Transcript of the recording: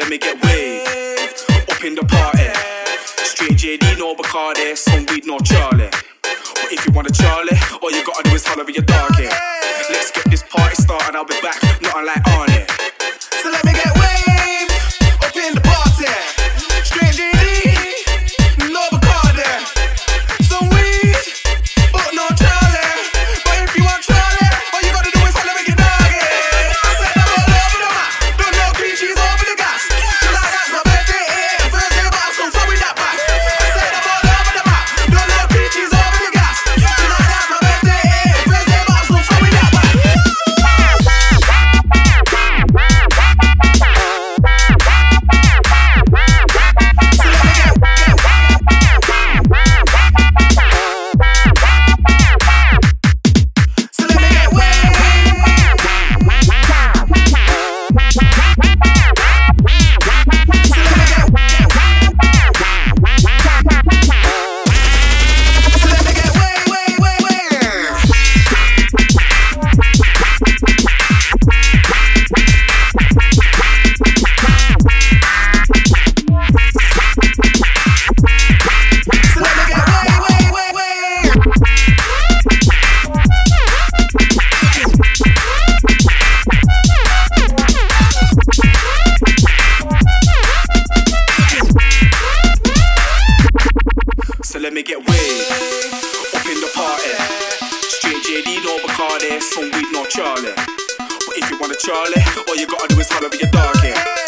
let me get waved up in the party. Straight JD, no Bacardi, some weed, no Charlie. But if you want a Charlie, all you gotta do is holler with your doggy. Let's get this party started, I'll be back, not unlike Arnie. So let me get waved up in the party. Straight JD, no Bacardi, some weed, but no Charlie. But if you want Charlie, all you gotta do is holler with your doggy. I said I'm all over the map, don't know cream cheese over the gas. July, that's my birthday, Thursday, but I'm so far with that back. I said I'm all over the map, don't know cream cheese over the gas. July, that's my birthday, Thursday, but I'm so far with that back. So let me get waved up in the party. Straight JD, no Bacardi, some weed, no Charlie. But if you want a Charlie, all you gotta do is holler with your doggy.